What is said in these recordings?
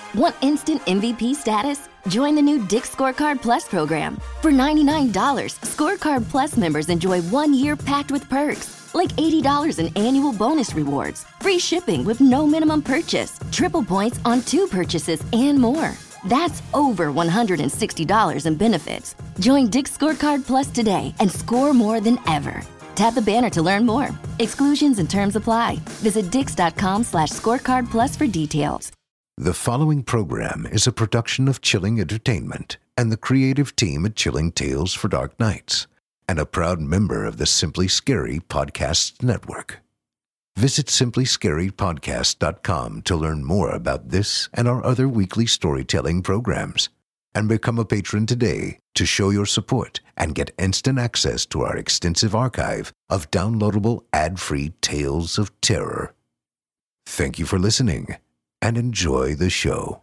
Want instant MVP status? Join the new Dick's Scorecard Plus program. For $99, Scorecard Plus members enjoy 1 year packed with perks, like $80 in annual bonus rewards, free shipping with no minimum purchase, triple points on 2 purchases, and more. That's over $160 in benefits. Join Dick's Scorecard Plus today and score more than ever. Tap the banner to learn more. Exclusions and terms apply. Visit dix.com/scorecard plus for details. The following program is a production of Chilling Entertainment and the creative team at Chilling Tales for Dark Nights, and a proud member of the Simply Scary Podcasts Network. Visit simplyscarypodcast.com to learn more about this and our other weekly storytelling programs, and become a patron today to show your support and get instant access to our extensive archive of downloadable ad-free tales of terror. Thank you for listening, and enjoy the show.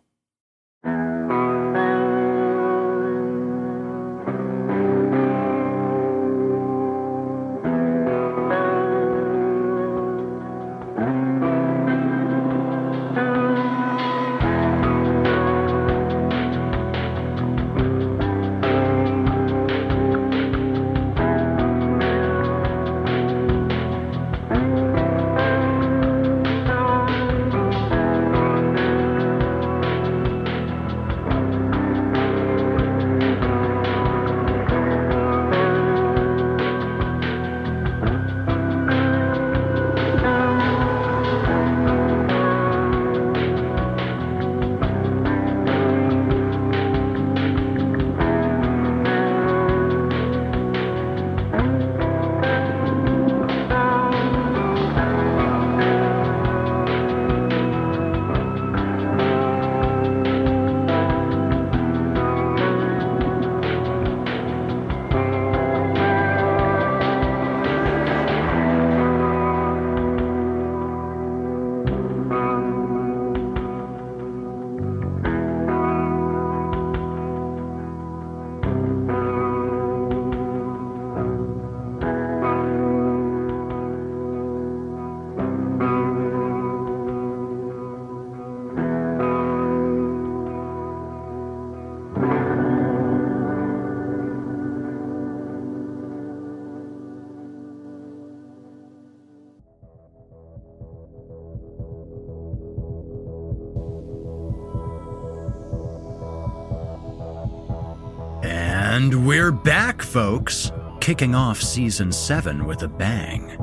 And we're back, folks, kicking off Season 7 with a bang.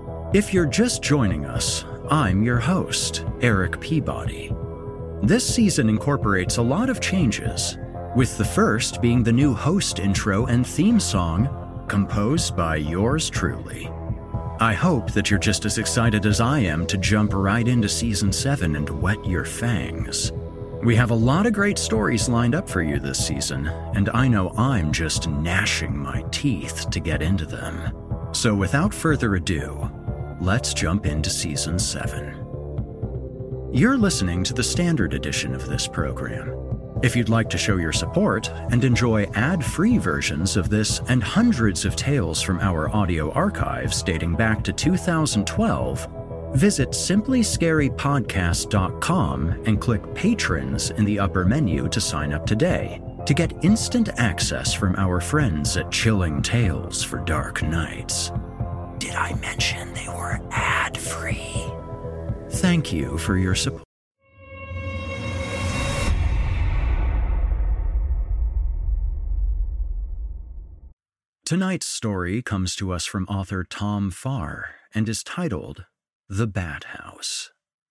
If you're just joining us, I'm your host, Eric Peabody. This season incorporates a lot of changes, with the first being the new host intro and theme song, composed by yours truly. I hope that you're just as excited as I am to jump right into Season 7 and wet your fangs. We have a lot of great stories lined up for you this season, and I know I'm just gnashing my teeth to get into them. So without further ado, let's jump into Season 7. You're listening to the standard edition of this program. If you'd like to show your support and enjoy ad-free versions of this and hundreds of tales from our audio archives dating back to 2012, visit simplyscarypodcast.com and click Patrons in the upper menu to sign up today to get instant access from our friends at Chilling Tales for Dark Nights. Did I mention they were ad-free? Thank you for your support. Tonight's story comes to us from author Tom Farr and is titled The Bat House.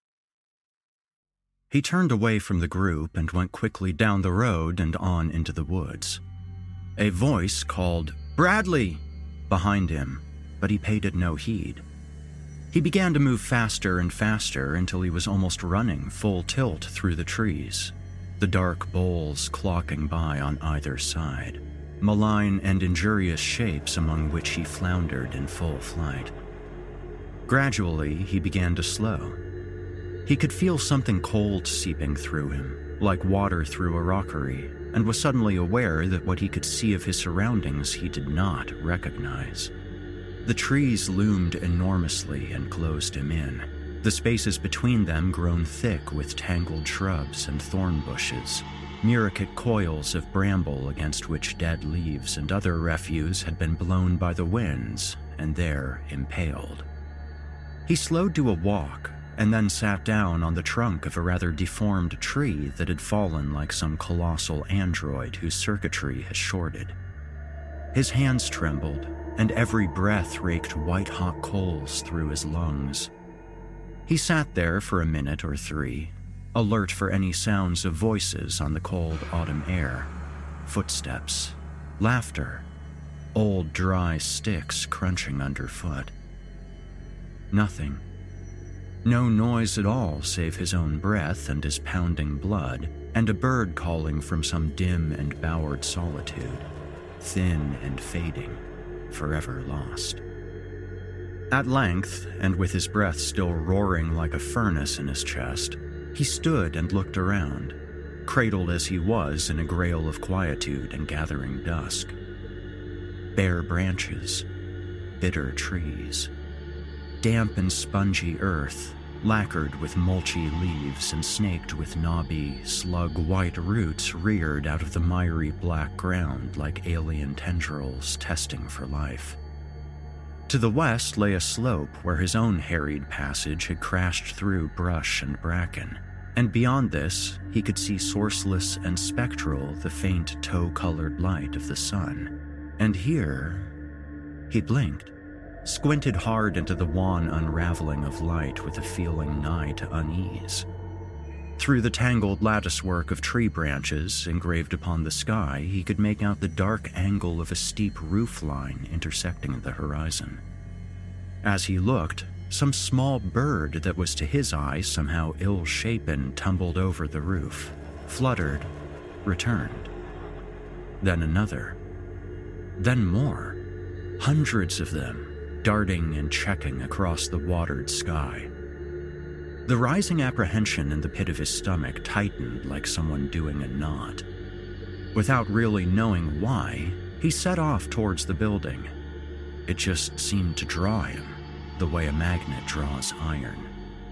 He turned away from the group and went quickly down the road and on into the woods. A voice called, "Bradley!" behind him, but he paid it no heed. He began to move faster and faster until he was almost running full tilt through the trees, the dark boles clocking by on either side, malign and injurious shapes among which he floundered in full flight. Gradually, he began to slow. He could feel something cold seeping through him, like water through a rockery, and was suddenly aware that what he could see of his surroundings he did not recognize. The trees loomed enormously and closed him in. the spaces between them grown thick with tangled shrubs and thorn bushes, muricate coils of bramble against which dead leaves and other refuse had been blown by the winds and there impaled. He slowed to a walk and then sat down on the trunk of a rather deformed tree that had fallen like some colossal android whose circuitry had shorted. His hands trembled, and every breath raked white-hot coals through his lungs. He sat there for a minute or three, alert for any sounds of voices on the cold autumn air, footsteps, laughter, old dry sticks crunching underfoot. Nothing. No noise at all save his own breath and his pounding blood, and a bird calling from some dim and bowered solitude, thin and fading, forever lost. At length, and with his breath still roaring like a furnace in his chest, he stood and looked around, cradled as he was in a grail of quietude and gathering dusk. Bare branches, bitter trees, damp and spongy earth, lacquered with mulchy leaves and snaked with knobby, slug-white roots reared out of the miry black ground like alien tendrils testing for life. To the west lay a slope where his own harried passage had crashed through brush and bracken, and beyond this he could see sourceless and spectral the faint tow-colored light of the sun. And here he blinked, squinted hard into the wan unraveling of light with a feeling nigh to unease. Through the tangled latticework of tree branches engraved upon the sky, he could make out the dark angle of a steep roofline intersecting the horizon. As he looked, some small bird that was to his eye somehow ill-shapen tumbled over the roof, fluttered, returned. Then another. Then more. Hundreds of them, darting and checking across the watered sky. The rising apprehension in the pit of his stomach tightened like someone doing a knot. Without really knowing why, he set off towards the building. It just seemed to draw him, the way a magnet draws iron.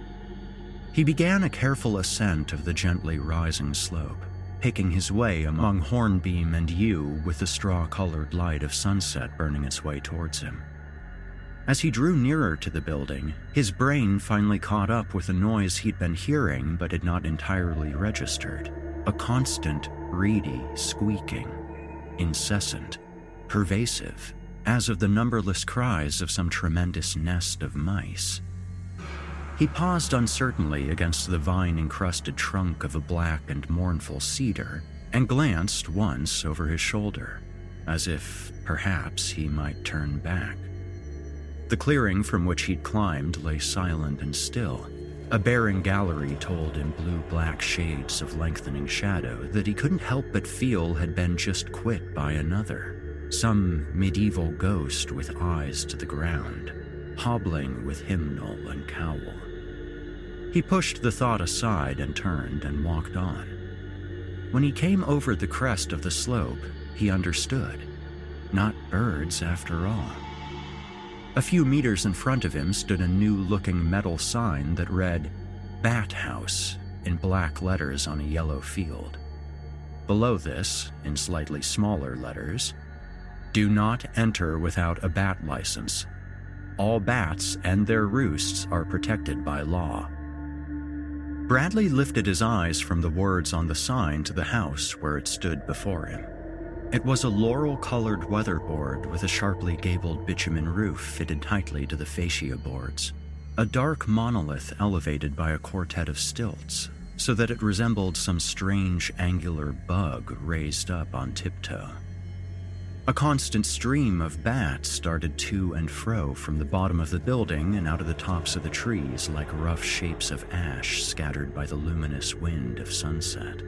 He began a careful ascent of the gently rising slope, picking his way among hornbeam and yew with the straw-colored light of sunset burning its way towards him. As he drew nearer to the building, his brain finally caught up with a noise he'd been hearing but had not entirely registered. A constant, reedy squeaking, incessant, pervasive, as of the numberless cries of some tremendous nest of mice. He paused uncertainly against the vine-encrusted trunk of a black and mournful cedar and glanced once over his shoulder, as if, perhaps, he might turn back. The clearing from which he'd climbed lay silent and still. A barren gallery told in blue-black shades of lengthening shadow that he couldn't help but feel had been just quit by another, some medieval ghost with eyes to the ground, hobbling with hymnal and cowl. He pushed the thought aside and turned and walked on. When he came over the crest of the slope, he understood. Not birds after all. A few meters in front of him stood a new-looking metal sign that read, "Bat House," in black letters on a yellow field. Below this, in slightly smaller letters, "Do not enter without a bat license. All bats and their roosts are protected by law." Bradley lifted his eyes from the words on the sign to the house where it stood before him. It was a laurel-colored weatherboard with a sharply gabled bitumen roof fitted tightly to the fascia boards, a dark monolith elevated by a quartet of stilts, so that it resembled some strange angular bug raised up on tiptoe. A constant stream of bats darted to and fro from the bottom of the building and out of the tops of the trees like rough shapes of ash scattered by the luminous wind of sunset.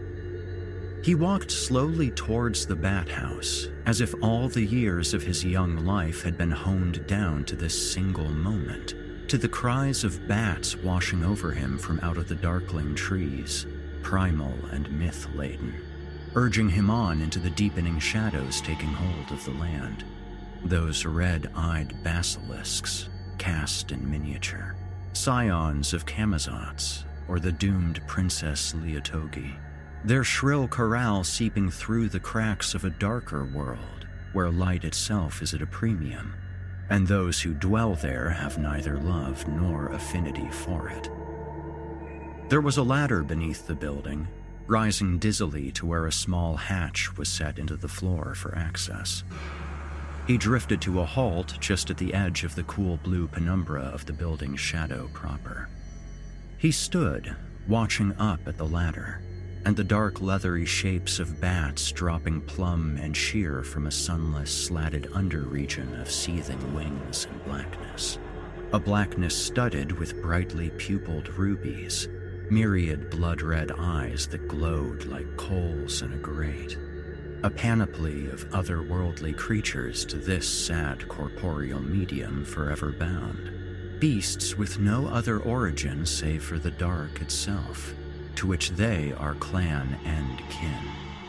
He walked slowly towards the bat house, as if all the years of his young life had been honed down to this single moment, to the cries of bats washing over him from out of the darkling trees, primal and myth-laden, urging him on into the deepening shadows taking hold of the land, those red-eyed basilisks cast in miniature. scions of Camazots or the doomed Princess Liatogi, their shrill chorale seeping through the cracks of a darker world where light itself is at a premium, and those who dwell there have neither love nor affinity for it. There was a ladder beneath the building, rising dizzily to where a small hatch was set into the floor for access. He drifted to a halt just at the edge of the cool blue penumbra of the building's shadow proper. He stood, watching up at the ladder, and the dark leathery shapes of bats dropping plumb and sheer from a sunless, slatted underregion of seething wings and blackness. A blackness studded with brightly pupilled rubies, myriad blood-red eyes that glowed like coals in a grate. A panoply of otherworldly creatures to this sad corporeal medium forever bound. Beasts with no other origin save for the dark itself, to which they are clan and kin.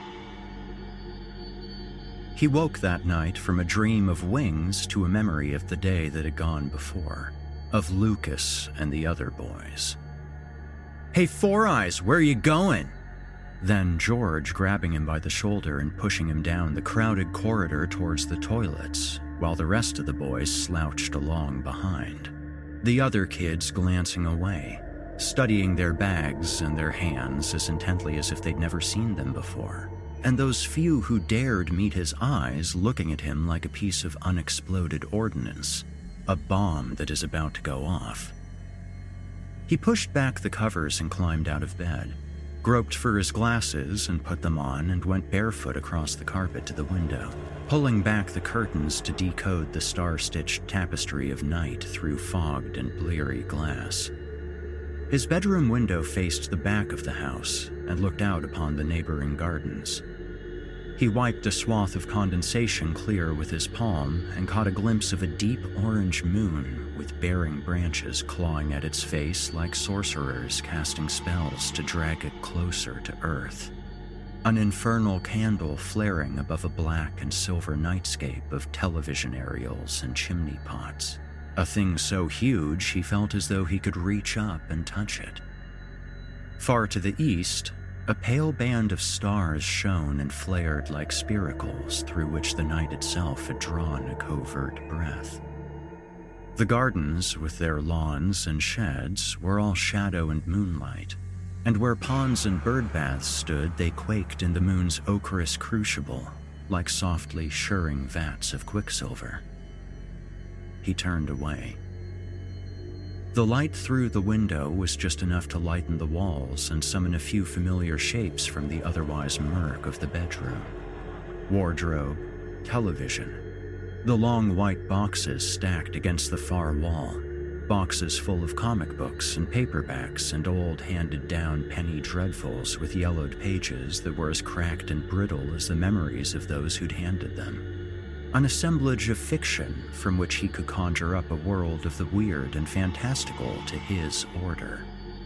He woke that night from a dream of wings to a memory of the day that had gone before, of Lucas and the other boys. "Hey, Four Eyes, where you going?" Then George grabbing him by the shoulder and pushing him down the crowded corridor towards the toilets, while the rest of the boys slouched along behind. The other kids glancing away, studying their bags and their hands as intently as if they'd never seen them before, and those few who dared meet his eyes looking at him like a piece of unexploded ordnance, a bomb that is about to go off. He pushed back the covers and climbed out of bed, groped for his glasses and put them on, and went barefoot across the carpet to the window, pulling back the curtains to decode the star-stitched tapestry of night through fogged and bleary glass. His bedroom window faced the back of the house and looked out upon the neighboring gardens. He wiped a swath of condensation clear with his palm and caught a glimpse of a deep orange moon with bearing branches clawing at its face like sorcerers casting spells to drag it closer to Earth. An infernal candle flaring above a black and silver nightscape of television aerials and chimney pots. A thing so huge he felt as though he could reach up and touch it. Far to the east, a pale band of stars shone and flared like spiracles through which the night itself had drawn a covert breath. The gardens, with their lawns and sheds, were all shadow and moonlight, and where ponds and bird baths stood, they quaked in the moon's ochreous crucible, like softly shirring vats of quicksilver. He turned away. The light through the window was just enough to lighten the walls and summon a few familiar shapes from the otherwise murk of the bedroom. Wardrobe, television, the long white boxes stacked against the far wall, boxes full of comic books and paperbacks and old handed-down penny dreadfuls with yellowed pages that were as cracked and brittle as the memories of those who'd handed them. An assemblage of fiction from which he could conjure up a world of the weird and fantastical to his order.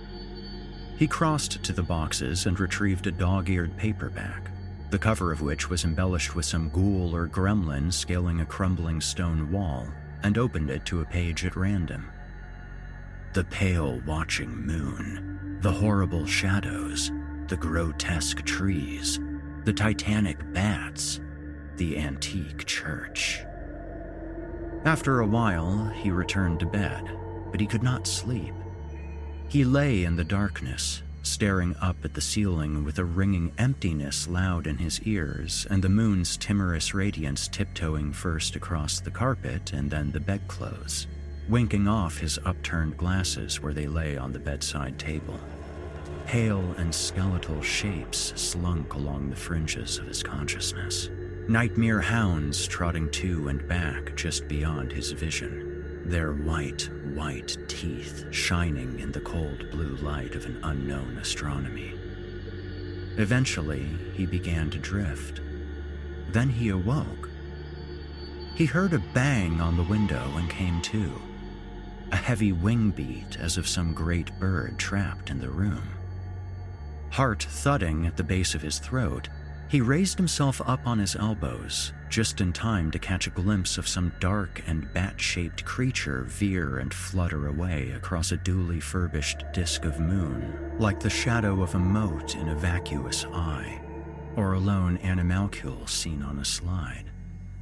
He crossed to the boxes and retrieved a dog-eared paperback, the cover of which was embellished with some ghoul or gremlin scaling a crumbling stone wall, and opened it to a page at random. The pale watching moon, the horrible shadows, the grotesque trees, the titanic bats, the antique church. After a while, he returned to bed, but he could not sleep. He lay in the darkness, staring up at the ceiling with a ringing emptiness loud in his ears and the moon's timorous radiance tiptoeing first across the carpet and then the bedclothes, winking off his upturned glasses where they lay on the bedside table. Pale and skeletal shapes slunk along the fringes of his consciousness. Nightmare hounds trotting to and back just beyond his vision, their white teeth shining in the cold blue light of an unknown astronomy. Eventually, he began to drift. Then he awoke. He heard a bang on the window and came to, a heavy wing beat as of some great bird trapped in the room. Heart thudding at the base of his throat, He raised himself up on his elbows, just in time to catch a glimpse of some dark and bat-shaped creature veer and flutter away across a duly furbished disk of moon, like the shadow of a mote in a vacuous eye, or a lone animalcule seen on a slide.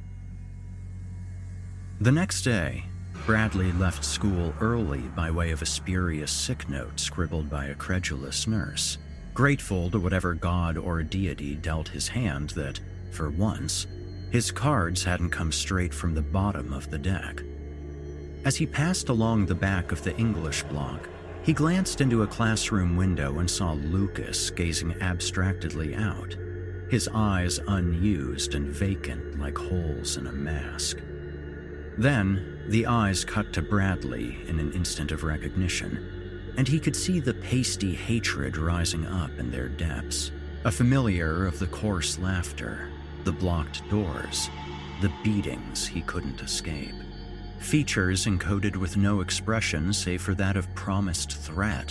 The next day, Bradley left school early by way of a spurious sick note scribbled by a credulous nurse, grateful to whatever god or deity dealt his hand that, for once, his cards hadn't come straight from the bottom of the deck. As he passed along the back of the English block, he glanced into a classroom window and saw Lucas gazing abstractedly out, his eyes unused and vacant like holes in a mask. Then, the eyes cut to Bradley in an instant of recognition, and he could see the pasty hatred rising up in their depths, a familiar of the coarse laughter, the blocked doors, the beatings he couldn't escape. Features encoded with no expression save for that of promised threat.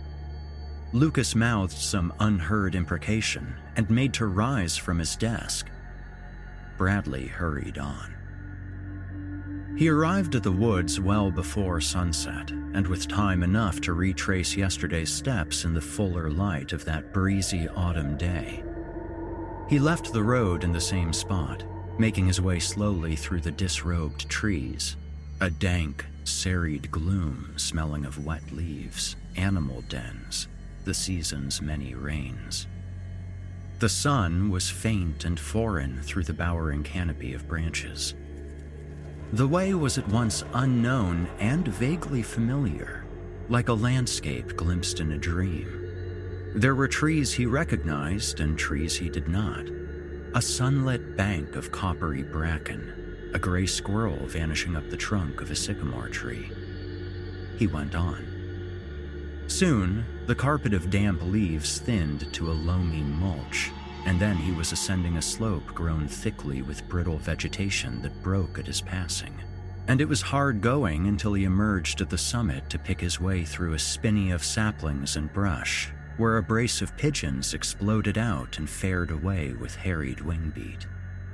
Lucas mouthed some unheard imprecation and made to rise from his desk. Bradley hurried on. He arrived at the woods well before sunset, and with time enough to retrace yesterday's steps in the fuller light of that breezy autumn day. He left the road in the same spot, making his way slowly through the disrobed trees, a dank, serried gloom smelling of wet leaves, animal dens, the season's many rains. The sun was faint and foreign through the bowering canopy of branches. The way was at once unknown and vaguely familiar, like a landscape glimpsed in a dream. There were trees he recognized and trees he did not. A sunlit bank of coppery bracken, a gray squirrel vanishing up the trunk of a sycamore tree. He went on. Soon, the carpet of damp leaves thinned to a loamy mulch, and then he was ascending a slope grown thickly with brittle vegetation that broke at his passing. And it was hard going until he emerged at the summit to pick his way through a spinney of saplings and brush, where a brace of pigeons exploded out and fared away with harried wingbeat.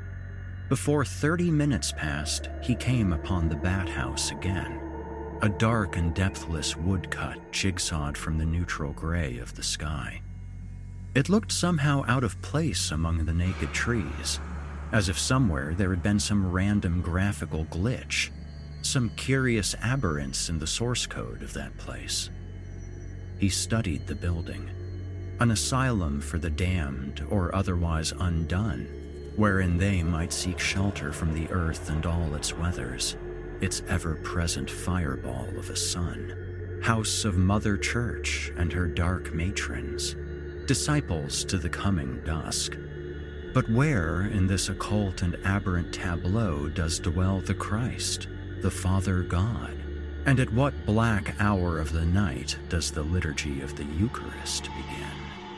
Before 30 minutes passed, he came upon the bat house again, a dark and depthless woodcut jigsawed from the neutral gray of the sky. It looked somehow out of place among the naked trees, as if somewhere there had been some random graphical glitch, some curious aberrance in the source code of that place. He studied the building, an asylum for the damned or otherwise undone, wherein they might seek shelter from the earth and all its weathers, its ever-present fireball of a sun, house of Mother Church and her dark matrons, disciples to the coming dusk. But where in this occult and aberrant tableau does dwell the Christ, the Father God? And at what black hour of the night does the liturgy of the Eucharist begin?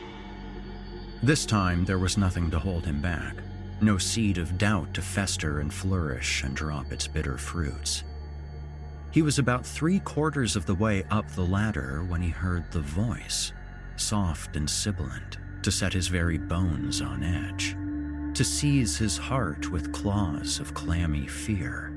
This time there was nothing to hold him back, no seed of doubt to fester and flourish and drop its bitter fruits. He was about 3/4 of the way up the ladder when he heard the voice, soft and sibilant, to set his very bones on edge, to seize his heart with claws of clammy fear.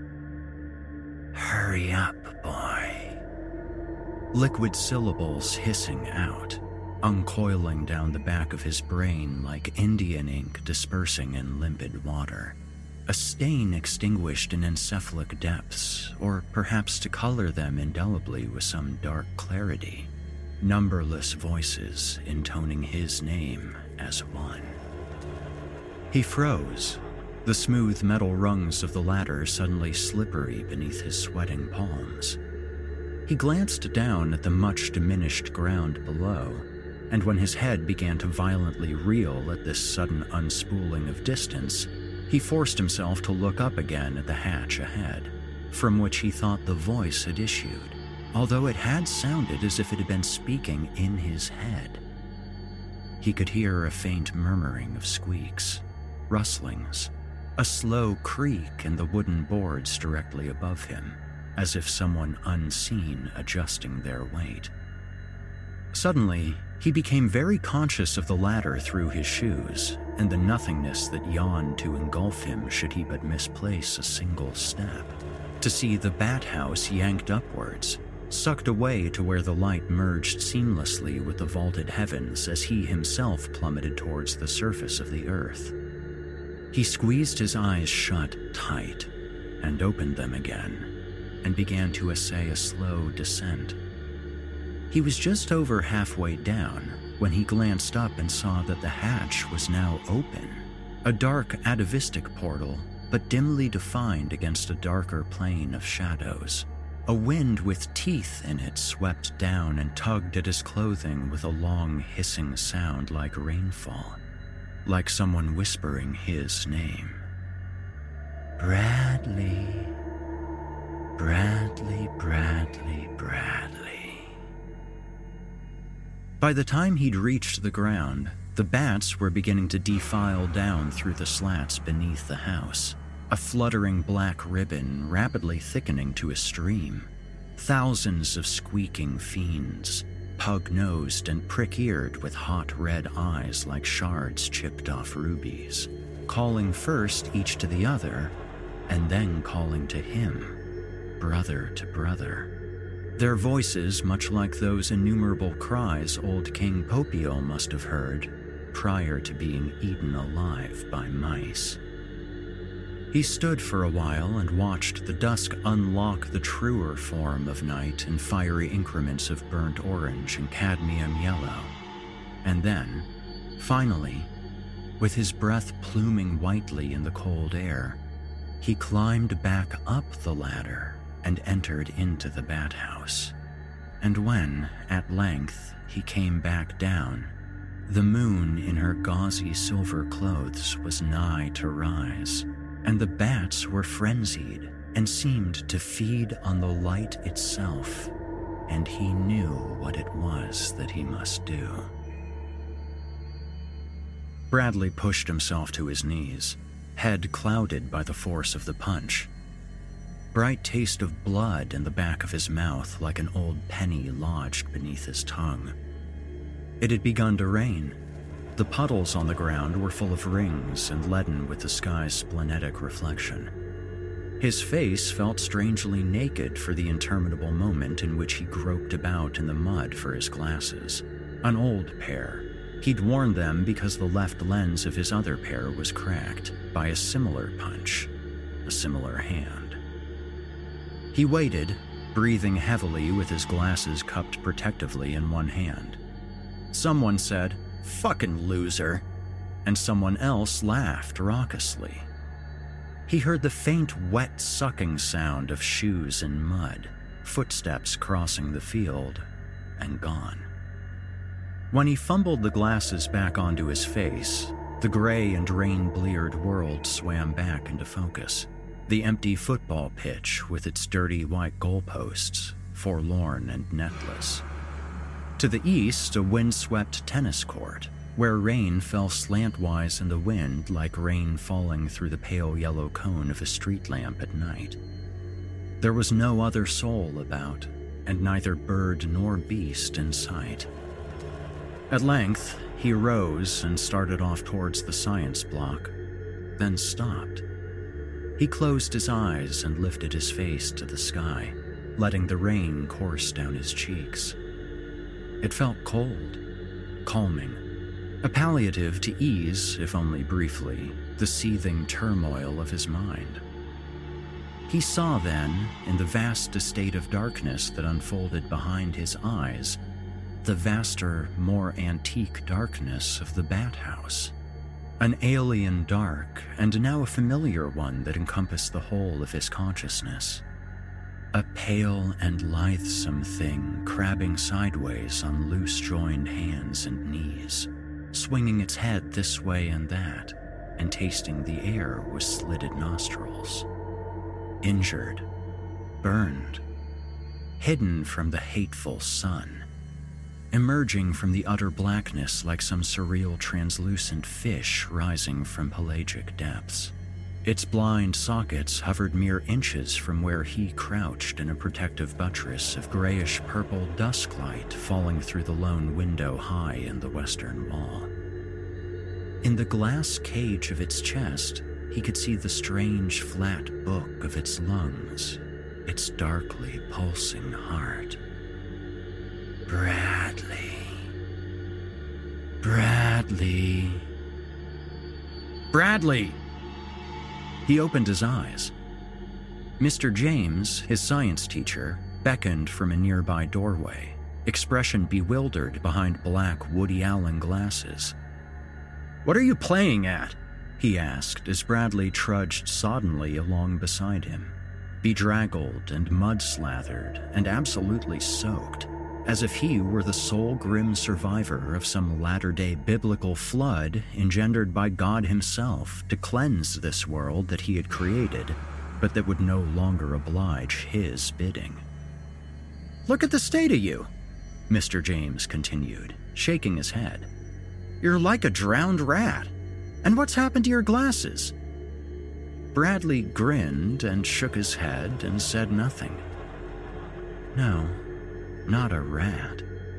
"Hurry up, boy." Liquid syllables hissing out, uncoiling down the back of his brain like Indian ink dispersing in limpid water. A stain extinguished in encephalic depths, or perhaps to color them indelibly with some dark clarity. Numberless voices intoning his name as one. He froze, the smooth metal rungs of the ladder suddenly slippery beneath his sweating palms. He glanced down at the much diminished ground below, and when his head began to violently reel at this sudden unspooling of distance, he forced himself to look up again at the hatch ahead, from which he thought the voice had issued, although it had sounded as if it had been speaking in his head. He could hear a faint murmuring of squeaks, rustlings, a slow creak in the wooden boards directly above him, as if someone unseen adjusting their weight. Suddenly, He became very conscious of the ladder through his shoes and the nothingness that yawned to engulf him should he but misplace a single step. To see the bat house yanked upwards, sucked away to where the light merged seamlessly with the vaulted heavens as he himself plummeted towards the surface of the earth. He squeezed his eyes shut tight and opened them again and began to essay a slow descent. He was just over halfway down when he glanced up and saw that the hatch was now open, a dark atavistic portal, but dimly defined against a darker plane of shadows. A wind with teeth in it swept down and tugged at his clothing with a long hissing sound like rainfall, like someone whispering his name. Bradley, Bradley, Bradley, Bradley. By the time he'd reached the ground, the bats were beginning to defile down through the slats beneath the house, a fluttering black ribbon rapidly thickening to a stream. Thousands of squeaking fiends, pug-nosed and prick-eared with hot red eyes like shards chipped off rubies, calling first each to the other, and then calling to him, brother to brother. Their voices much like those innumerable cries old King Popio must have heard prior to being eaten alive by mice. He stood for a while and watched the dusk unlock the truer form of night in fiery increments of burnt orange and cadmium yellow. And then, finally, with his breath pluming whitely in the cold air, he climbed back up the ladder and entered into the bat house. And when, at length, he came back down, the moon in her gauzy silver clothes was nigh to rise, and the bats were frenzied and seemed to feed on the light itself, and he knew what it was that he must do. Bradley pushed himself to his knees, head clouded by the force of the punch. Bright taste of blood in the back of his mouth like an old penny lodged beneath his tongue. It had begun to rain. The puddles on the ground were full of rings and leaden with the sky's splenetic reflection. His face felt strangely naked for the interminable moment in which he groped about in the mud for his glasses. An old pair. He'd worn them because the left lens of his other pair was cracked by a similar punch, a similar hand. He waited, breathing heavily with his glasses cupped protectively in one hand. Someone said, "Fucking loser," and someone else laughed raucously. He heard the faint, wet sucking sound of shoes in mud, footsteps crossing the field, and gone. When he fumbled the glasses back onto his face, the gray and rain-bleared world swam back into focus. The empty football pitch with its dirty white goalposts, forlorn and netless. To the east, a windswept tennis court, where rain fell slantwise in the wind like rain falling through the pale yellow cone of a street lamp at night. There was no other soul about, and neither bird nor beast in sight. At length, he rose and started off towards the science block, then stopped. He closed his eyes and lifted his face to the sky, letting the rain course down his cheeks. It felt cold, calming, a palliative to ease, if only briefly, the seething turmoil of his mind. He saw then, in the vast estate of darkness that unfolded behind his eyes, the vaster, more antique darkness of the bat house. An alien dark, and now a familiar one that encompassed the whole of his consciousness. A pale and lithesome thing crabbing sideways on loose-joined hands and knees, swinging its head this way and that, and tasting the air with slitted nostrils. Injured, burned, hidden from the hateful sun, emerging from the utter blackness like some surreal translucent fish rising from pelagic depths. Its blind sockets hovered mere inches from where he crouched in a protective buttress of grayish-purple dusk light falling through the lone window high in the western wall. In the glass cage of its chest, he could see the strange flat book of its lungs, its darkly pulsing heart. Bradley. Bradley. Bradley! He opened his eyes. Mr. James, his science teacher, beckoned from a nearby doorway, expression bewildered behind black Woody Allen glasses. "What are you playing at?" he asked as Bradley trudged soddenly along beside him, bedraggled and mud-slathered and absolutely soaked, as if he were the sole grim survivor of some latter-day biblical flood engendered by God himself to cleanse this world that he had created, but that would no longer oblige his bidding. "Look at the state of you," Mr. James continued, shaking his head. "You're like a drowned rat. And what's happened to your glasses?" Bradley grinned and shook his head and said nothing. No, not a rat.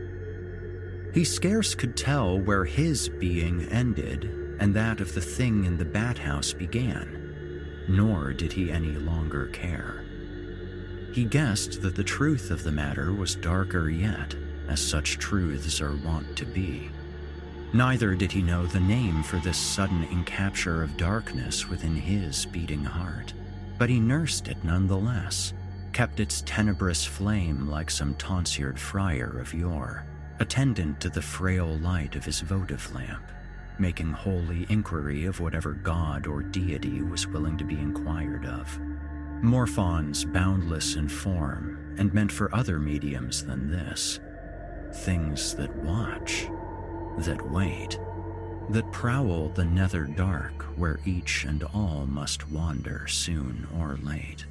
He scarce could tell where his being ended and that of the thing in the bat house began, nor did he any longer care. He guessed that the truth of the matter was darker yet, as such truths are wont to be. Neither did he know the name for this sudden encapture of darkness within his beating heart, but he nursed it nonetheless, kept its tenebrous flame like some tonsured friar of yore, attendant to the frail light of his votive lamp, making holy inquiry of whatever god or deity was willing to be inquired of. Morphons boundless in form and meant for other mediums than this. Things that watch, that wait, that prowl the nether dark where each and all must wander soon or late.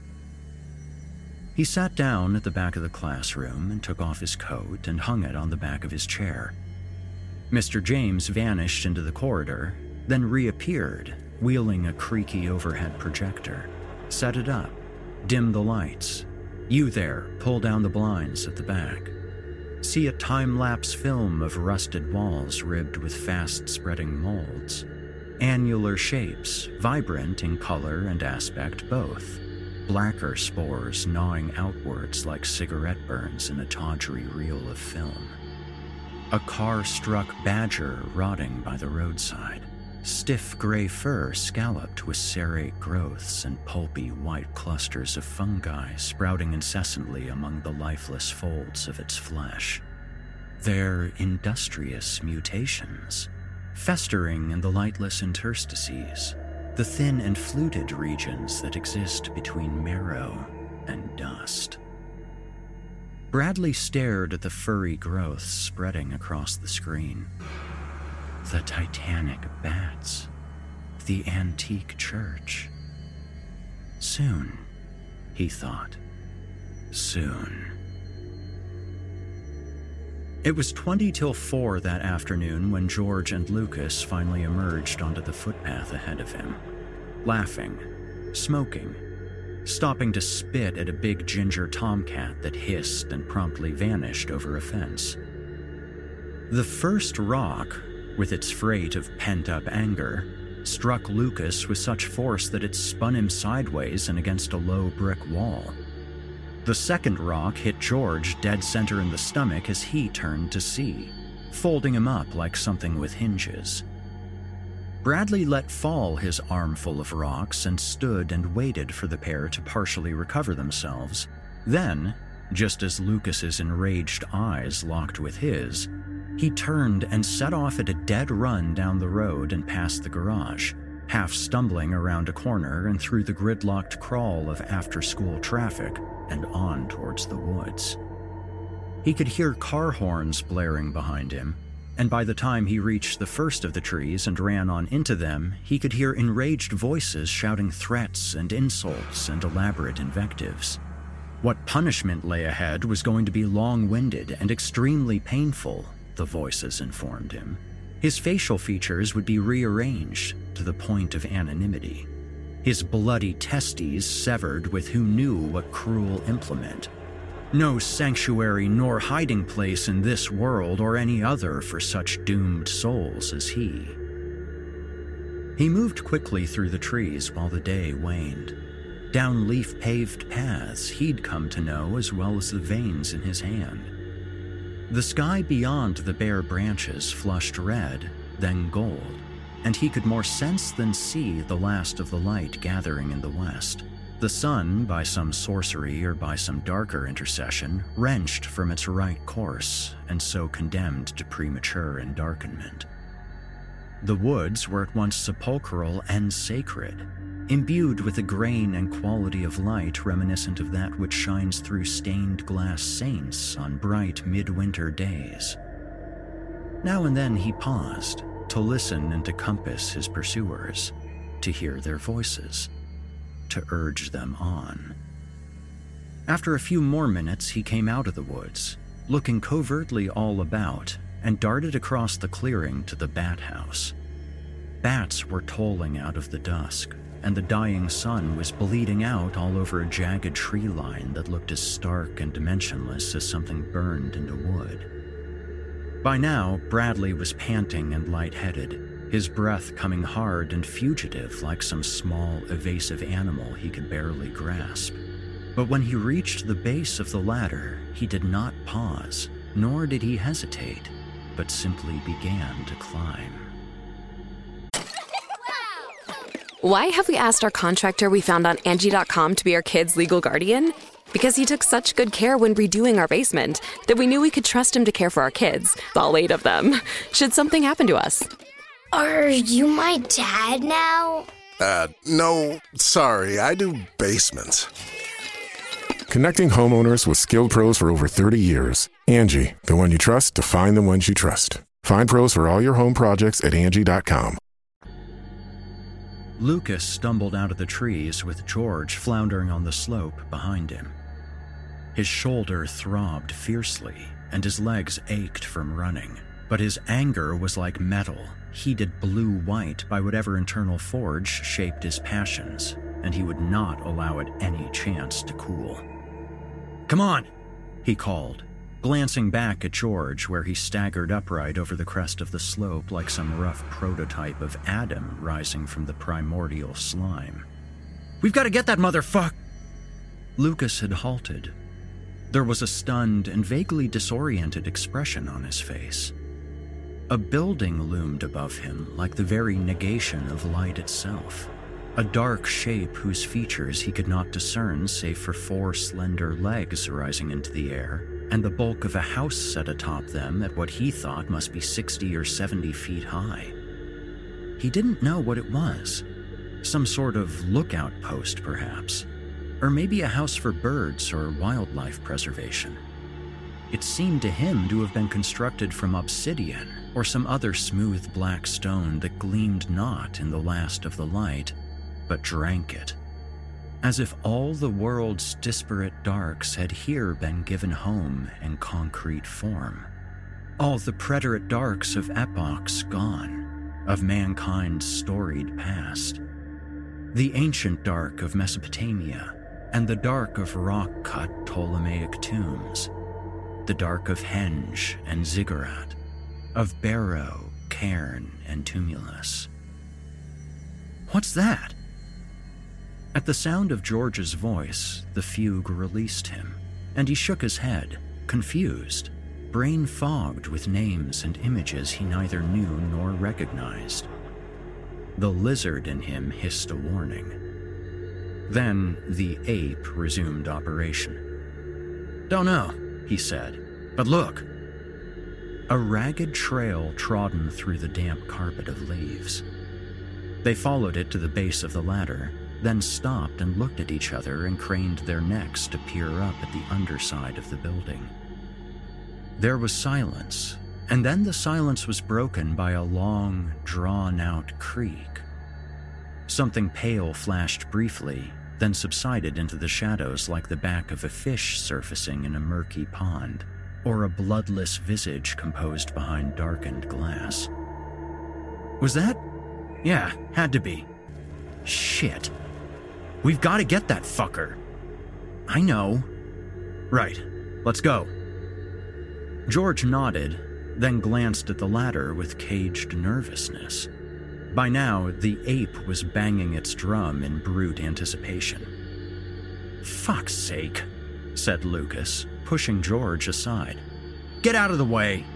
He sat down at the back of the classroom and took off his coat and hung it on the back of his chair. Mr. James vanished into the corridor, then reappeared, wheeling a creaky overhead projector. Set it up, dim the lights. You there, pull down the blinds at the back. See a time-lapse film of rusted walls ribbed with fast-spreading molds. Annular shapes, vibrant in color and aspect both. Blacker spores gnawing outwards like cigarette burns in a tawdry reel of film. A car-struck badger rotting by the roadside. Stiff gray fur scalloped with serrate growths and pulpy white clusters of fungi sprouting incessantly among the lifeless folds of its flesh. Their industrious mutations, festering in the lightless interstices, the thin and fluted regions that exist between marrow and dust. Bradley stared at the furry growths spreading across the screen. The titanic bats, the antique church. Soon, he thought. Soon. It was 20 till 4 that afternoon when George and Lucas finally emerged onto the footpath ahead of him, laughing, smoking, stopping to spit at a big ginger tomcat that hissed and promptly vanished over a fence. The first rock, with its freight of pent-up anger, struck Lucas with such force that it spun him sideways and against a low brick wall. The second rock hit George dead center in the stomach as he turned to see, folding him up like something with hinges. Bradley let fall his armful of rocks and stood and waited for the pair to partially recover themselves. Then, just as Lucas's enraged eyes locked with his, he turned and set off at a dead run down the road and past the garage, half stumbling around a corner and through the gridlocked crawl of after-school traffic and on towards the woods. He could hear car horns blaring behind him, and by the time he reached the first of the trees and ran on into them, he could hear enraged voices shouting threats and insults and elaborate invectives. What punishment lay ahead was going to be long-winded and extremely painful, the voices informed him. His facial features would be rearranged to the point of anonymity. his bloody testes severed with who knew what cruel implement. No sanctuary nor hiding place in this world or any other for such doomed souls as he. He moved quickly through the trees while the day waned, down leaf-paved paths he'd come to know as well as the veins in his hand. The sky beyond the bare branches flushed red, then gold, and he could more sense than see the last of the light gathering in the west. The sun, by some sorcery or by some darker intercession, wrenched from its right course, and so condemned to premature endarkenment. The woods were at once sepulchral and sacred, imbued with a grain and quality of light reminiscent of that which shines through stained glass saints on bright midwinter days. Now and then he paused to listen and to compass his pursuers, to hear their voices, to urge them on. After a few more minutes, he came out of the woods, looking covertly all about, and darted across the clearing to the bat house. Bats were tolling out of the dusk, and the dying sun was bleeding out all over a jagged tree line that looked as stark and dimensionless as something burned into wood. By now, Bradley was panting and lightheaded, his breath coming hard and fugitive like some small, evasive animal he could barely grasp. But when he reached the base of the ladder, he did not pause, nor did he hesitate, but simply began to climb. Why have we asked our contractor we found on Angie.com to be our kids' legal guardian? Because he took such good care when redoing our basement that we knew we could trust him to care for our kids, all 8 of them, should something happen to us. Are you my dad now? No, sorry, I do basements. Connecting homeowners with skilled pros for over 30 years. Angie, the one you trust to find the ones you trust. Find pros for all your home projects at Angie.com. Lucas stumbled out of the trees with George floundering on the slope behind him. His shoulder throbbed fiercely, and his legs ached from running, but his anger was like metal, heated blue-white by whatever internal forge shaped his passions, and he would not allow it any chance to cool. "Come on," he called, glancing back at George where he staggered upright over the crest of the slope like some rough prototype of Adam rising from the primordial slime. "We've got to get that motherfuck!" Lucas had halted. There was a stunned and vaguely disoriented expression on his face. A building loomed above him like the very negation of light itself. A dark shape whose features he could not discern save for 4 slender legs rising into the air, and the bulk of a house set atop them at what he thought must be 60 or 70 feet high. He didn't know what it was. Some sort of lookout post, perhaps. Or maybe a house for birds or wildlife preservation. It seemed to him to have been constructed from obsidian or some other smooth black stone that gleamed not in the last of the light, but drank it. As if all the world's disparate darks had here been given home in concrete form. All the preterite darks of epochs gone, of mankind's storied past. The ancient dark of Mesopotamia, and the dark of rock-cut Ptolemaic tombs. The dark of Henge and Ziggurat, of Barrow, cairn, and tumulus. "What's that?" At the sound of George's voice, the fugue released him, and he shook his head, confused, brain fogged with names and images he neither knew nor recognized. The lizard in him hissed a warning. Then the ape resumed operation. "Don't know," he said, "but look." A ragged trail trodden through the damp carpet of leaves. They followed it to the base of the ladder, then stopped and looked at each other and craned their necks to peer up at the underside of the building. There was silence, and then the silence was broken by a long, drawn-out creak. Something pale flashed briefly, then subsided into the shadows like the back of a fish surfacing in a murky pond, or a bloodless visage composed behind darkened glass. "Was that? Yeah, had to be. Shit." We've got to get that fucker." "I know." "Right, let's go." George nodded, then glanced at the ladder with caged nervousness. By now, the ape was banging its drum in brute anticipation. "Fuck's sake," said Lucas, pushing George aside. "Get out of the way."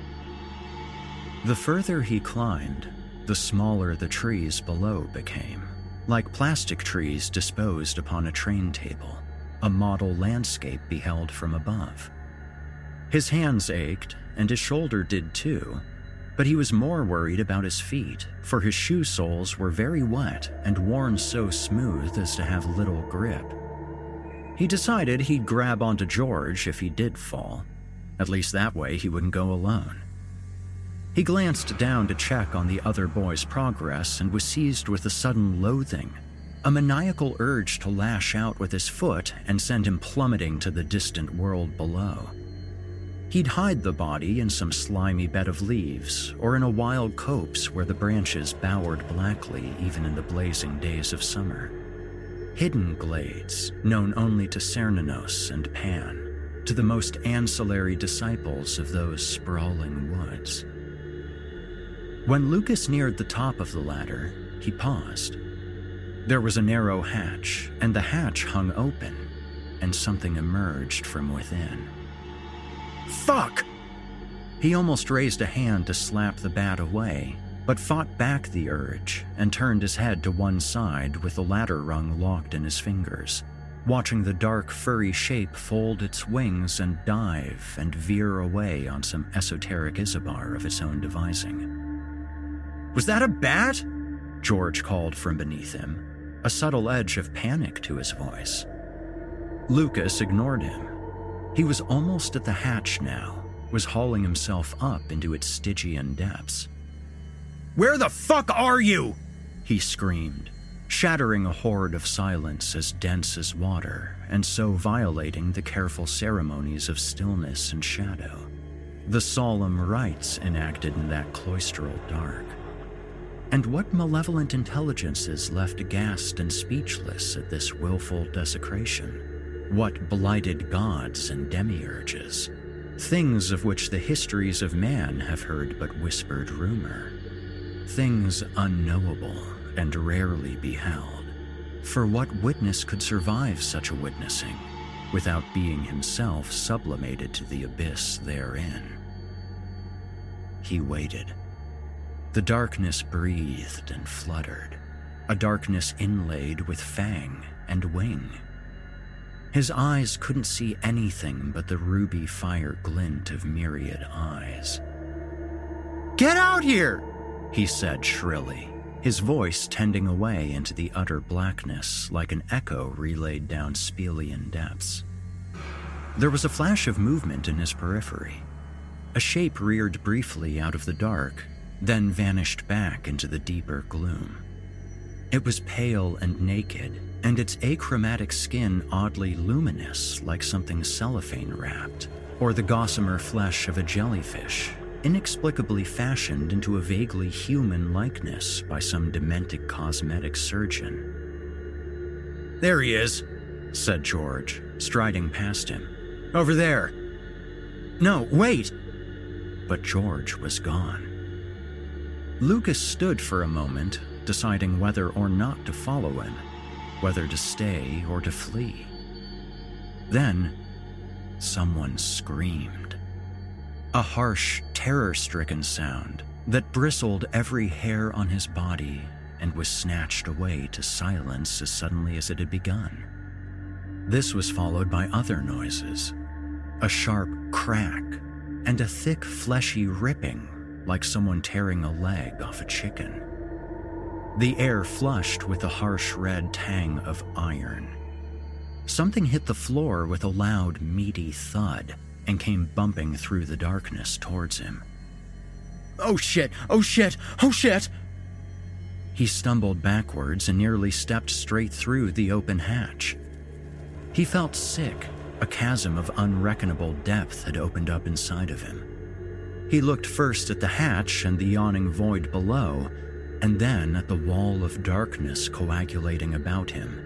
The further he climbed, the smaller the trees below became, like plastic trees disposed upon a train table, a model landscape beheld from above. His hands ached, and his shoulder did too, but he was more worried about his feet, for his shoe soles were very wet and worn so smooth as to have little grip. He decided he'd grab onto George if he did fall. At least that way he wouldn't go alone. He glanced down to check on the other boy's progress and was seized with a sudden loathing, a maniacal urge to lash out with his foot and send him plummeting to the distant world below. He'd hide the body in some slimy bed of leaves or in a wild copse where the branches bowered blackly even in the blazing days of summer. Hidden glades known only to Cernunnos and Pan, to the most ancillary disciples of those sprawling woods. When Lucas neared the top of the ladder, he paused. There was a narrow hatch, and the hatch hung open, and something emerged from within. "Fuck!" He almost raised a hand to slap the bat away, but fought back the urge and turned his head to one side with the ladder rung locked in his fingers, watching the dark, furry shape fold its wings and dive and veer away on some esoteric isobar of its own devising. "Was that a bat?" George called from beneath him, a subtle edge of panic to his voice. Lucas ignored him. He was almost at the hatch now, was hauling himself up into its Stygian depths. "Where the fuck are you?" he screamed, shattering a horde of silence as dense as water, and so violating the careful ceremonies of stillness and shadow, the solemn rites enacted in that cloistral dark. And what malevolent intelligences left aghast and speechless at this willful desecration? What blighted gods and demiurges? Things of which the histories of man have heard but whispered rumor. Things unknowable and rarely beheld. For what witness could survive such a witnessing without being himself sublimated to the abyss therein? He waited. The darkness breathed and fluttered, a darkness inlaid with fang and wing. His eyes couldn't see anything but the ruby fire glint of myriad eyes. "Get out here!" he said shrilly, his voice tending away into the utter blackness like an echo relayed down Spelian depths. There was a flash of movement in his periphery. A shape reared briefly out of the dark, then vanished back into the deeper gloom. It was pale and naked, and its achromatic skin oddly luminous like something cellophane wrapped, or the gossamer flesh of a jellyfish, inexplicably fashioned into a vaguely human likeness by some demented cosmetic surgeon. "There he is," said George, striding past him. "Over there." "No, wait!" But George was gone. Lucas stood for a moment, deciding whether or not to follow him, whether to stay or to flee. Then, someone screamed. A harsh, terror-stricken sound that bristled every hair on his body and was snatched away to silence as suddenly as it had begun. This was followed by other noises, a sharp crack and a thick, fleshy ripping like someone tearing a leg off a chicken. The air flushed with a harsh red tang of iron. Something hit the floor with a loud, meaty thud and came bumping through the darkness towards him. "Oh shit! Oh shit! Oh shit!" He stumbled backwards and nearly stepped straight through the open hatch. He felt sick. A chasm of unreckonable depth had opened up inside of him. He looked first at the hatch and the yawning void below, and then at the wall of darkness coagulating about him,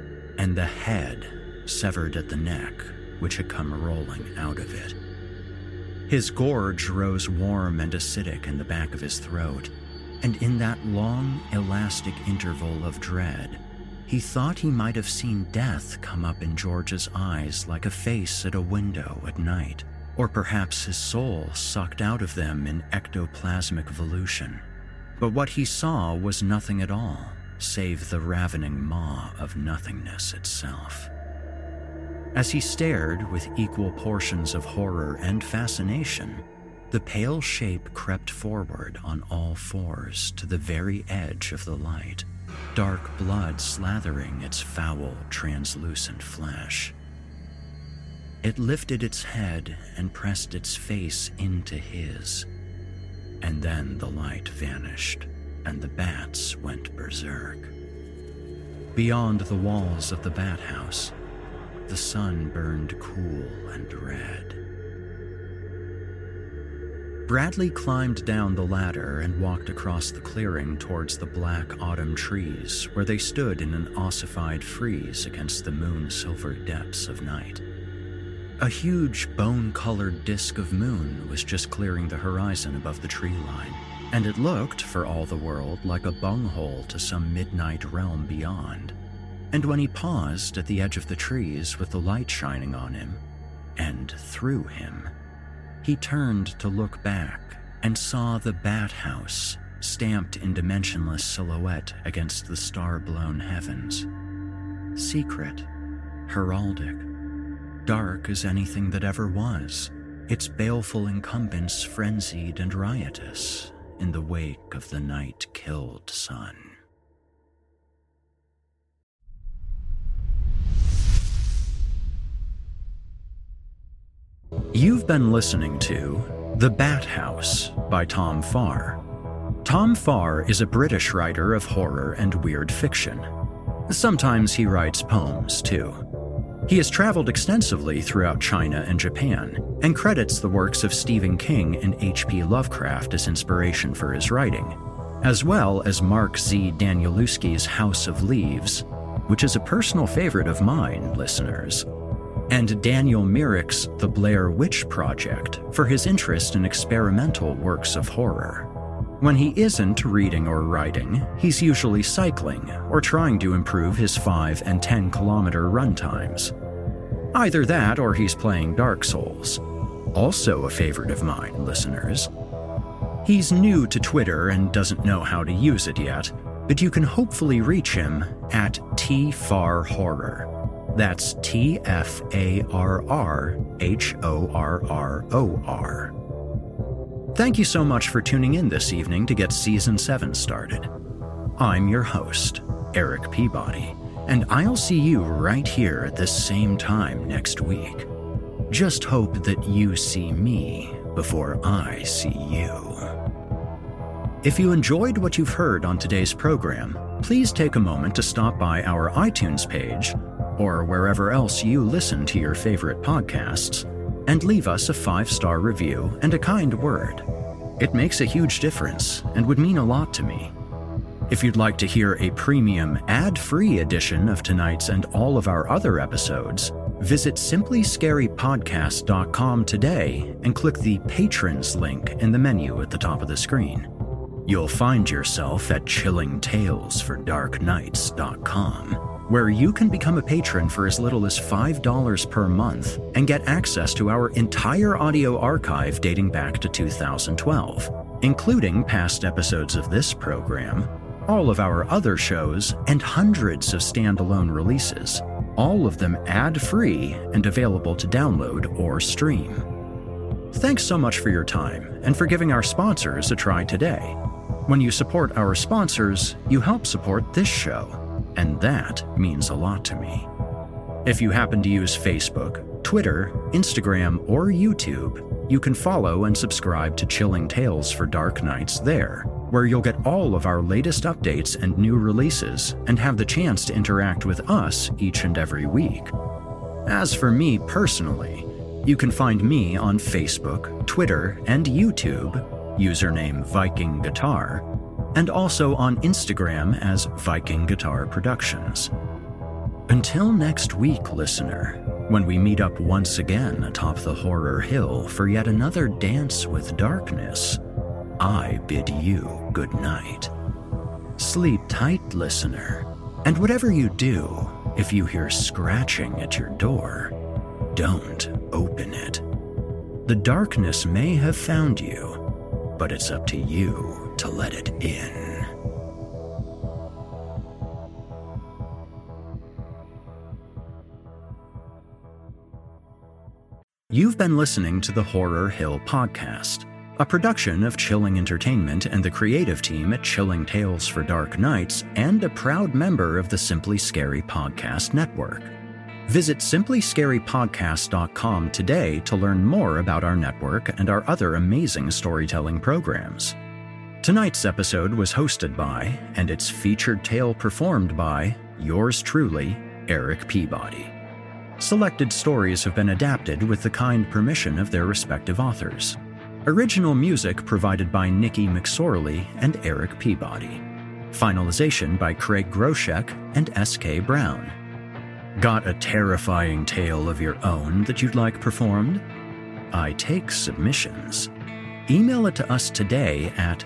and the head severed at the neck, which had come rolling out of it. His gorge rose warm and acidic in the back of his throat, and in that long, elastic interval of dread, he thought he might have seen death come up in George's eyes like a face at a window at night, or perhaps his soul sucked out of them in ectoplasmic evolution. But what he saw was nothing at all, save the ravening maw of nothingness itself. As he stared with equal portions of horror and fascination, the pale shape crept forward on all fours to the very edge of the light, dark blood slathering its foul, translucent flesh. It lifted its head and pressed its face into his, and then the light vanished, and the bats went berserk. Beyond the walls of the bat house, the sun burned cool and red. Bradley climbed down the ladder and walked across the clearing towards the black autumn trees, where they stood in an ossified frieze against the moon-silvered depths of night. A huge bone-colored disk of moon was just clearing the horizon above the tree line, and it looked, for all the world, like a bunghole to some midnight realm beyond. And when he paused at the edge of the trees with the light shining on him, and through him, he turned to look back and saw the bat house stamped in dimensionless silhouette against the star-blown heavens. Secret, heraldic, dark as anything that ever was, its baleful incumbents frenzied and riotous in the wake of the night-killed sun. You've been listening to The Bat House by Tom Farr. Tom Farr is a British writer of horror and weird fiction. Sometimes he writes poems, too. He has traveled extensively throughout China and Japan, and credits the works of Stephen King and H.P. Lovecraft as inspiration for his writing, as well as Mark Z. Danielewski's House of Leaves, which is a personal favorite of mine, listeners, and Daniel Myrick's The Blair Witch Project for his interest in experimental works of horror. When he isn't reading or writing, he's usually cycling or trying to improve his 5 and 10-kilometer run times. Either that or he's playing Dark Souls, also a favorite of mine, listeners. He's new to Twitter and doesn't know how to use it yet, but you can hopefully reach him at tfarhorror. That's TFARRHORROR. Thank you so much for tuning in this evening to get Season 7 started. I'm your host, Eric Peabody, and I'll see you right here at this same time next week. Just hope that you see me before I see you. If you enjoyed what you've heard on today's program, please take a moment to stop by our iTunes page, or wherever else you listen to your favorite podcasts, and leave us a 5-star review and a kind word. It makes a huge difference and would mean a lot to me. If you'd like to hear a premium, ad-free edition of tonight's and all of our other episodes, visit simplyscarypodcast.com today and click the Patrons link in the menu at the top of the screen. You'll find yourself at chillingtalesfordarknights.com, where you can become a patron for as little as $5 per month and get access to our entire audio archive dating back to 2012, including past episodes of this program, all of our other shows, and hundreds of standalone releases, all of them ad-free and available to download or stream. Thanks so much for your time and for giving our sponsors a try today. When you support our sponsors, you help support this show, and that means a lot to me. If you happen to use Facebook, Twitter, Instagram, or YouTube, you can follow and subscribe to Chilling Tales for Dark Nights there, where you'll get all of our latest updates and new releases and have the chance to interact with us each and every week. As for me personally, you can find me on Facebook, Twitter, and YouTube, username Viking Guitar, and also on Instagram as Viking Guitar Productions. Until next week, listener, when we meet up once again atop the horror hill for yet another dance with darkness, I bid you good night. Sleep tight, listener, and whatever you do, if you hear scratching at your door, don't open it. The darkness may have found you, but it's up to you to let it in. You've been listening to the Horror Hill Podcast, a production of Chilling Entertainment and the creative team at Chilling Tales for Dark Nights, and a proud member of the Simply Scary Podcast Network. Visit simplyscarypodcast.com today to learn more about our network and our other amazing storytelling programs. Tonight's episode was hosted by, and its featured tale performed by, yours truly, Eric Peabody. Selected stories have been adapted with the kind permission of their respective authors. Original music provided by Nikki McSorley and Eric Peabody. Finalization by Craig Groshek and S.K. Brown. Got a terrifying tale of your own that you'd like performed? I take submissions. Email it to us today at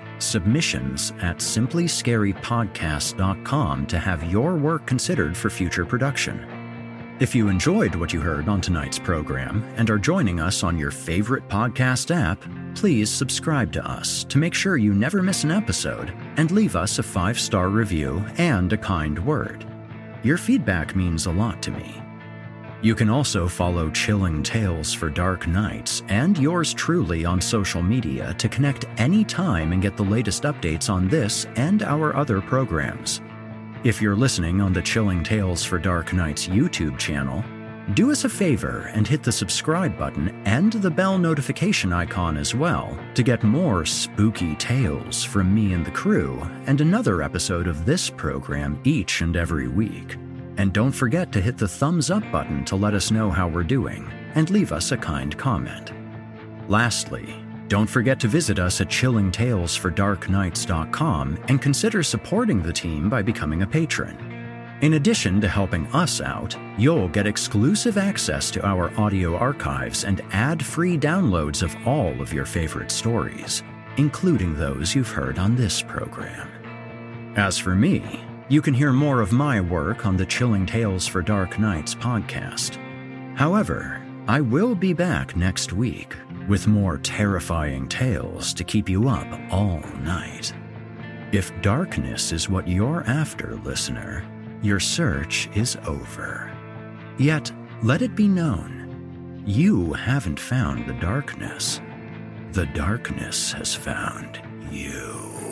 submissions@simplyscarypodcast.com to have your work considered for future production. If you enjoyed what you heard on tonight's program and are joining us on your favorite podcast app, please subscribe to us to make sure you never miss an episode and leave us a 5-star review and a kind word. Your feedback means a lot to me. You can also follow Chilling Tales for Dark Nights and yours truly on social media to connect anytime and get the latest updates on this and our other programs. If you're listening on the Chilling Tales for Dark Nights YouTube channel, do us a favor and hit the subscribe button and the bell notification icon as well to get more spooky tales from me and the crew and another episode of this program each and every week. And don't forget to hit the thumbs up button to let us know how we're doing and leave us a kind comment. Lastly, don't forget to visit us at chillingtalesfordarknights.com and consider supporting the team by becoming a patron. In addition to helping us out, you'll get exclusive access to our audio archives and ad-free downloads of all of your favorite stories, including those you've heard on this program. As for me, you can hear more of my work on the Chilling Tales for Dark Nights podcast. However, I will be back next week with more terrifying tales to keep you up all night. If darkness is what you're after, listener, your search is over. Yet, let it be known, you haven't found the darkness. The darkness has found you.